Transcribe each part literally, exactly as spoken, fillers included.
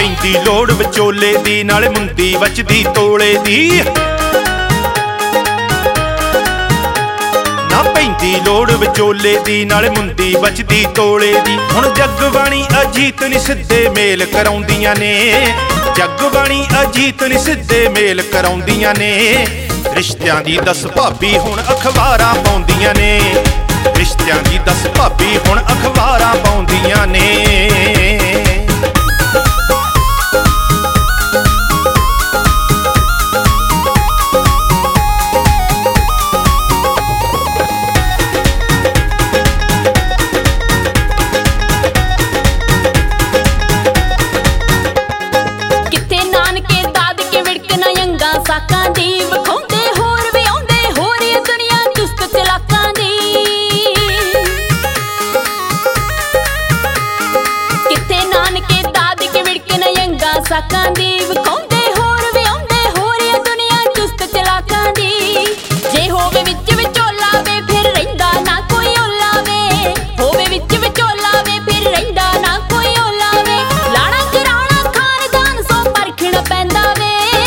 ਪੈਂਦੀ ਲੋੜ ਵਿਚੋਲੇ ਦੀ ਨਾਲੇ ਮੁੰਦੀ ਵੱਜਦੀ ਤੋਲੇ ਦੀ ਨਾ ਪੈਂਦੀ ਲੋੜ ਵਿਚੋਲੇ ਦੀ ਨਾਲੇ ਮੁੰਦੀ ਵੱਜਦੀ ਤੋਲੇ ਦੀ ਹੁਣ ਜਗਬਾਣੀ ਅਜੀਤ ਨੀ ਸਿੱਧੇ ਮੇਲ ਕਰਾਉਂਦੀਆਂ ਨੇ ਜਗਬਾਣੀ ਅਜੀਤ ਨੀ ਸਿੱਧੇ ਮੇਲ ਕਰਾਉਂਦੀਆਂ ਨੇ ਰਿਸ਼ਤਿਆਂ ਦੀ ਦਸ ਭਾਬੀ ਹੁਣ ਅਖਬਾਰਾਂ ਪਾਉਂਦੀਆਂ ਨੇ ਰਿਸ਼ਤਿਆਂ ਦੀ ਦਸ ਭਾਬੀ ਹੁਣ ਅਖਬਾਰਾਂ ਪਾਉਂਦੀਆਂ ਨੇ ਸਾਕਾਂ ਦੀ ਵਿਖਾਉਂਦੇ ਹੋਰ ਵੀ ਆਉਂਦੇ ਹੋਰ ਇਹ ਦੁਨੀਆ ਚੁਸਤ ਚਲਾਕਾਂ ਦੀ ਕਿੱਥੇ ਨਾਨਕੇ ਦਾਦਕੇ ਵਿੜਕੇ ਨਯੰਗਾ ਸਾਕਾਂ ਦੀ ਵਿਖਾਉਂਦੇ ਹੋਰ ਵੀ ਆਉਂਦੇ ਹੋਰ ਇਹ ਦੁਨੀਆ ਚੁਸਤ ਚਲਾਕਾਂ ਦੀ ਜੇ ਹੋਵੇ ਵਿੱਚ ਵਿਚੋਲਾ ਵੇ ਫਿਰ ਰਹਿੰਦਾ ਨਾ ਕੋਈ ਓਲਾ ਵੇ ਹੋਵੇ ਵਿੱਚ ਵਿਚੋਲਾ ਵੇ ਫਿਰ ਰਹਿੰਦਾ ਨਾ ਕੋਈ ਓਲਾ ਵੇ ਲਾਣਾ ਕਰਾਉਣਾ ਖਾਨਦਾਨ ਸੋ ਪਰਖਣਾ ਪੈਂਦਾ ਵੇ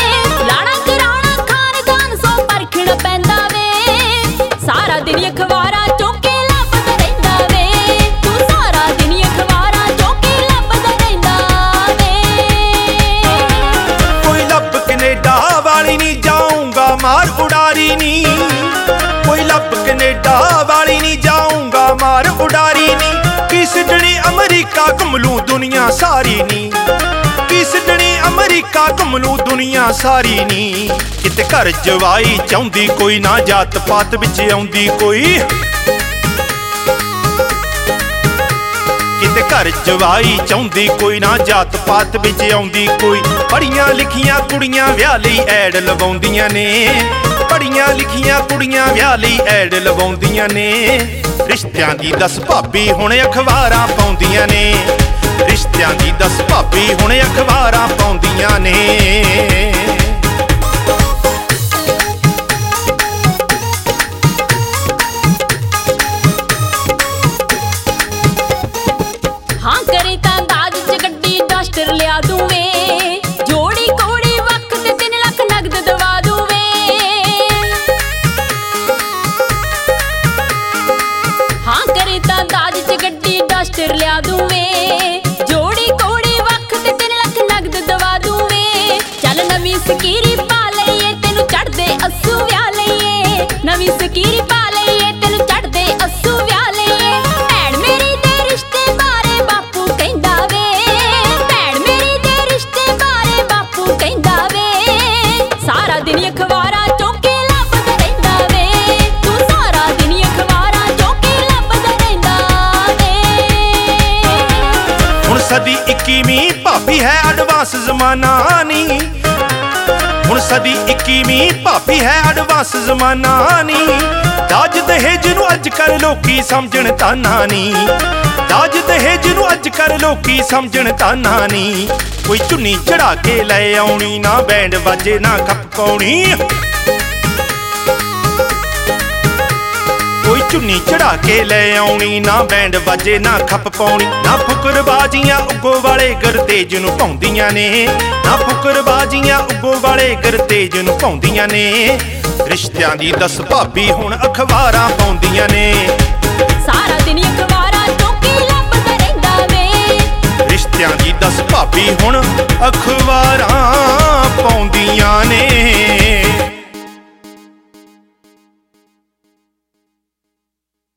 ਸਾਰਾ ਦਿਨ ਅਖਬਾਰਾਂ ਚੋਂ ਕੇ ਲੱਭਦਾ ਰਹਿੰਦਾ ਵੇ ਤੂੰ ਸਾਰਾ ਦਿਨ ਅਖਬਾਰਾਂ ਚੋਂ ਕੇ ਲੱਭਦਾ ਰਹਿੰਦਾ ਵੇ ਕੋਈ ਲੱਭ ਕੈਨੇਡਾ ਵਾਲੀ ਨੀ ਜਾਊਂਗਾ ਮਾਰ ਉਡਾਰੀ ਨੀ ਕੋਈ ਲੱਭ ਕੈਨੇਡਾ ਵਾਲੀ ਨੀ ਜਾਊਂਗਾ ਮਾਰ ਉਡਾਰੀ ਨੀ ਕੀ ਸਿਡਨੀ ਅਮਰੀਕਾ ਘੁੰਮ ਲੂੰ ਦੁਨੀਆ ਸਾਰੀ ਨੀ ਕੀ ਸਿਡਨੀ ਅਮਰੀਕਾ ਘੁੰਮ ਲੂੰ ਦੁਨੀਆ ਸਾਰੀ ਨੀ ਕਿਤੇ ਘਰ ਜਵਾਈ ਚਾਹੁੰਦੀ ਕੋਈ ਨਾ ਜਾਤ ਪਾਤ ਵਿੱਚ ਆਉਂਦੀ ਕੋਈ ਕਿਤੇ ਘਰ ਜਵਾਈ ਚਾਹੁੰਦੀ ਕੋਈ ਨਾ ਜਾਤ ਪਾਤ ਵਿੱਚ ਆਉਂਦੀ ਕੋਈ ਪੜ੍ਹੀਆਂ ਲਿਖੀਆਂ ਕੁੜੀਆਂ ਵਿਆਹ ਲਈ ਐਡ ਲਵਾਉਂਦੀਆਂ ਨੇ ਪੜ੍ਹੀਆਂ ਲਿਖੀਆਂ ਕੁੜੀਆਂ ਵਿਆਹ ਲਈ ਐਡ ਲਵਾਉਂਦੀਆਂ ਨੇ ਰਿਸ਼ਤਿਆਂ ਦੀ ਦਸ ਭਾਬੀ ਹੁਣ ਅਖਬਾਰਾਂ ਪਾਉਂਦੀਆਂ ਨੇ ਰਿਸ਼ਤਿਆਂ ਦੀ ਦਸ ਭਾਬੀ ਹੁਣ ਅਖਬਾਰਾਂ ਪਾਉਂਦੀਆਂ ਨੇ ਹਾਂ ਕਰੇ ਤਾਂ ਦਾਜ ਚ ਗੱਡੀ ਡਸਟਰ ਲਿਆ ਦੂੰ ਵੇ ਜੋੜੀ ਕੋੜੀ ਵਕਤ ਤੇ ਤਿੰਨ ਲੱਖ ਨਗਦ ਦਵਾ ਦੂੰ ਵੇ ਹਾਂ ਕਰੇ ਤਾਂ ਦਾਜ ਚ ਗੱਡੀ ਡਸਟਰ ਲਿਆ ਦੂੰ ਵੇ ਜੋੜੀ ਕੋੜੀ ਵਕਤ ਤੇ ਤਿੰਨ ਲੱਖ ਨਗਦ ਦਵਾ ਦੂੰ ਵੇ ਚੱਲ ਨਵੀਂ ਸਕੀਰੀ ਪਾ ਲਈਏ ਤੈਨੂੰ ਚੜਦੇ ਅੱਸੂ ਵਿਆਹ ਲਈਏ ਨਵੀਂ ਸਕੀਰੀ ਪਾ ਲਈਏ ਤੈਨੂੰ ਚੜਦੇ ਅੱਸੂ ਵਿਆਹ ਲਈਏ ਭੈਣ ਮੇਰੀ ਦੇ ਰਿਸ਼ਤੇ ਬਾਰੇ ਬਾਪੂ ਕਹਿੰਦਾ ਵੇ ਭੈਣ ਮੇਰੀ ਦੇ ਰਿਸ਼ਤੇ ਬਾਰੇ ਬਾਪੂ ਕਹਿੰਦਾ ਵੇ ਸਾਰਾ ਦਿਨ ਅਖਬਾਰਾਂ ਚੋਂ ਕੇ ਲੱਭਦਾ ਰਹਿੰਦਾ ਵੇ ਤੂੰ ਸਾਰਾ ਦਿਨ ਅਖਬਾਰਾਂ ਚੋਂ ਕੇ ਲੱਭਦਾ ਰਹਿੰਦਾ ਵੇ ਹੁਣ ਸਦੀ ਇੱਕੀਵੀਂ ਭਾਬੀ ਹੈ ਐਡਵਾਂਸ ਜ਼ਮਾਨਾ ਨੀ ਹੁਣ ਸਦੀ ਇੱਕੀਵੀਂ ਭਾਬੀ ਹੈ ਐਡਵਾਂਸ ਜ਼ਮਾਨਾ ਨੀ ਦਾਜ ਦਹੇਜ ਨੂੰ ਅੱਜ ਕੱਲ ਲੋਕੀ ਸਮਝਣ ਤਾਨਾ ਨੀ ਦਾਜ ਦਹੇਜ ਨੂੰ ਅੱਜ ਕੱਲ ਲੋਕੀ ਸਮਝਣ ਤਾਨਾ ਨੀ ਕੋਈ ਚੁੰਨੀ ਚੜਾ ਕੇ ਲੈ ਆਉਣੀ ਨਾ ਬੈਂਡ ਬਾਜੇ ਨਾ ਖੱਪ ਪਾਉਣੀ ਕੋਈ ਚੁੰਨੀ ਚੜਾ ਕੇ ਲੈ ਆਉਣੀ ਨਾ ਬੈਂਡ ਬਾਜੇ ਨਾ ਖੱਪ ਪਾਉਣੀ ਨਾ ਫੁਕਰਬਾਜ਼ੀਆਂ ਉੱਗੋ ਵਾਲੇ ਗਰਤੇਜ ਨੂੰ ਪਾਉਂਦੀਆਂ ਨੇ ਨਾ ਫੁਕਰਬਾਜ਼ੀਆਂ ਉੱਗੋ ਵਾਲੇ ਗਰਤੇਜ ਨੂੰ ਪਾਉਂਦੀਆਂ ਨੇ ਰਿਸ਼ਤਿਆਂ ਦੀ ਦਸ ਭਾਬੀ ਹੁਣ ਅਖਬਾਰਾਂ ਪਾਉਂਦੀਆਂ ਨੇ ਸਾਰਾ ਦਿਨ ਅਖਬਾਰਾਂ ਚੋਂ ਕੇ ਲੱਭਦਾ ਰਹਿੰਦਾ ਵੇ ਰਿਸ਼ਤਿਆਂ ਦੀ ਦਸ ਭਾਬੀ ਹੁਣ ਅਖ